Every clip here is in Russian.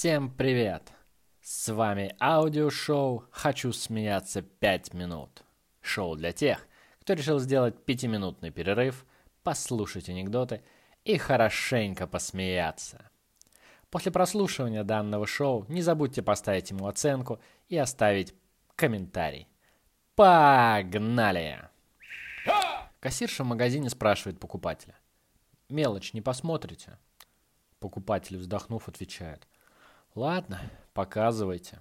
Всем привет! С вами аудиошоу «Хочу смеяться 5 минут». Шоу для тех, кто решил сделать 5-минутный перерыв, послушать анекдоты и хорошенько посмеяться. После прослушивания данного шоу не забудьте поставить ему оценку и оставить комментарий. Погнали! Кассирша в магазине спрашивает покупателя: «Мелочь не посмотрите?» Покупатель, вздохнув, отвечает: «Ладно, показывайте».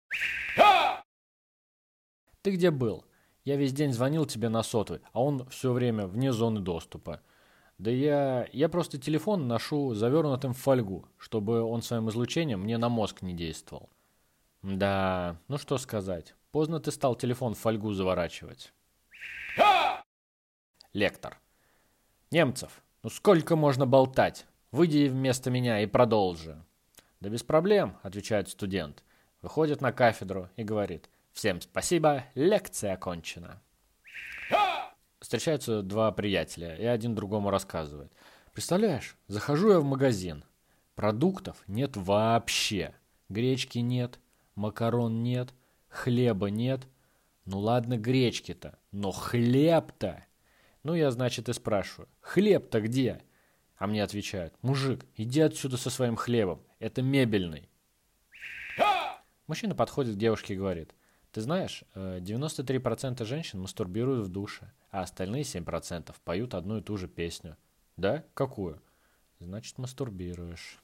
«Ты где был? Я весь день звонил тебе на сотовый, а он все время вне зоны доступа». «Да я просто телефон ношу завернутым в фольгу, чтобы он своим излучением мне на мозг не действовал». «Да, ну что сказать, поздно ты стал телефон в фольгу заворачивать». Лектор: «Немцев, ну сколько можно болтать? Выйди вместо меня и продолжи». «Да без проблем», — отвечает студент. Выходит на кафедру и говорит: «Всем спасибо, лекция окончена». Встречаются два приятеля, и один другому рассказывает: «Представляешь, захожу я в магазин. Продуктов нет вообще. Гречки нет, макарон нет, хлеба нет. Ну ладно гречки-то, но хлеб-то...» Ну я, значит, и спрашиваю: «Хлеб-то где?» А мне отвечают: «Мужик, иди отсюда со своим хлебом, это мебельный». Мужчина подходит к девушке и говорит: «Ты знаешь, 93% женщин мастурбируют в душе, а остальные 7% поют одну и ту же песню». «Да? Какую?» «Значит, мастурбируешь».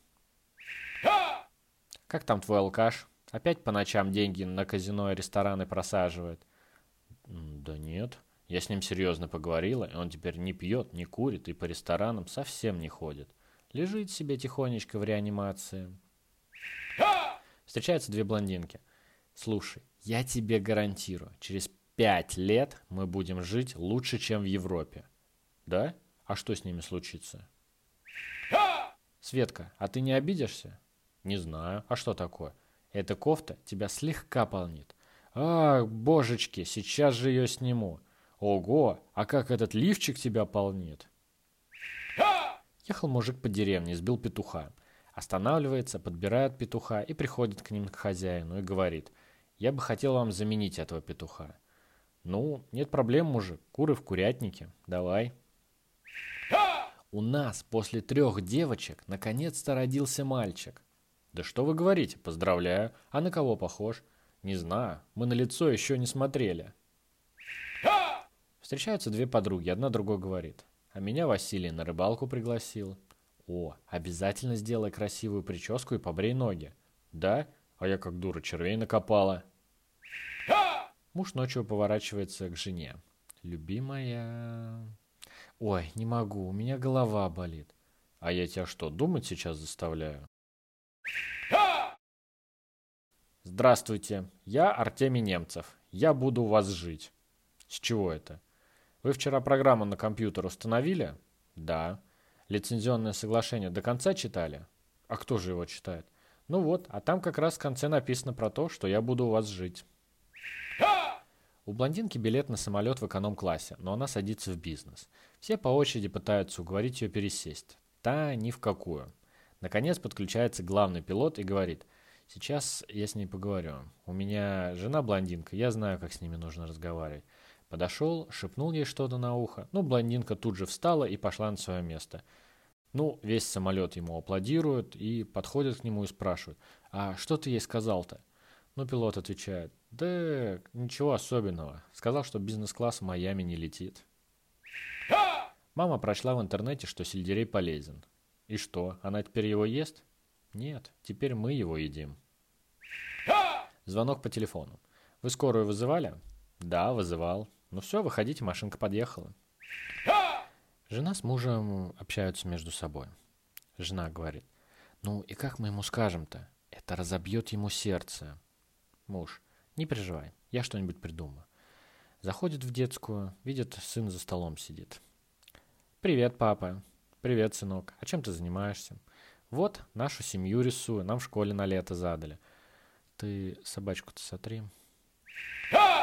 «Как там твой алкаш? Опять по ночам деньги на казино и рестораны просаживает?» «Да нет. Я с ним серьезно поговорила, и он теперь не пьет, не курит и по ресторанам совсем не ходит. Лежит себе тихонечко в реанимации». Встречаются две блондинки. «Слушай, я тебе гарантирую, через 5 лет мы будем жить лучше, чем в Европе». «Да? А что с ними случится?» «Светка, а ты не обидишься?» «Не знаю. А что такое?» «Эта кофта тебя слегка полнит». «Ах, божечки, сейчас же ее сниму». «Ого, а как этот лифчик тебя полнит?» Ехал мужик по деревне, сбил петуха. Останавливается, подбирает петуха и приходит к ним, к хозяину, и говорит: «Я бы хотел вам заменить этого петуха». «Ну, нет проблем, мужик, куры в курятнике, давай». «У нас после 3 девочек наконец-то родился мальчик». «Да что вы говорите, поздравляю. А на кого похож?» «Не знаю, мы на лицо еще не смотрели». Встречаются две подруги, одна другой говорит: «А меня Василий на рыбалку пригласил». «О, обязательно сделай красивую прическу и побрей ноги». «Да? А я как дура червей накопала». Муж ночью поворачивается к жене: «Любимая...» «Ой, не могу, у меня голова болит». «А я тебя что, думать сейчас заставляю?» «Здравствуйте, я Артемий Немцев. Я буду у вас жить». «С чего это?» «Вы вчера программу на компьютер установили?» «Да». «Лицензионное соглашение до конца читали?» «А кто же его читает?» «Ну вот, а там как раз в конце написано про то, что я буду у вас жить». У блондинки билет на самолет в эконом-классе, но она садится в бизнес. Все по очереди пытаются уговорить ее пересесть. Та ни в какую. Наконец подключается главный пилот и говорит: «Сейчас я с ней поговорю. У меня жена блондинка, я знаю, как с ними нужно разговаривать». Подошел, шепнул ей что-то на ухо. Ну, блондинка тут же встала и пошла на свое место. Ну, весь самолет ему аплодирует и подходят к нему и спрашивают: «А что ты ей сказал-то?» Ну, пилот отвечает: «Да ничего особенного. Сказал, что бизнес-класс в Майами не летит». Мама прочла в интернете, что сельдерей полезен. И что, она теперь его ест? Нет, теперь мы его едим. Звонок по телефону. «Вы скорую вызывали?» «Да, вызывал». «Ну все, выходите, машинка подъехала». Жена с мужем общаются между собой. Жена говорит: «Ну и как мы ему скажем-то? Это разобьет ему сердце». Муж: «Не переживай, я что-нибудь придумаю». Заходит в детскую, видит, сын за столом сидит. «Привет, папа». «Привет, сынок. А чем ты занимаешься?» «Вот, нашу семью рисую, нам в школе на лето задали». «Ты собачку-то сотри».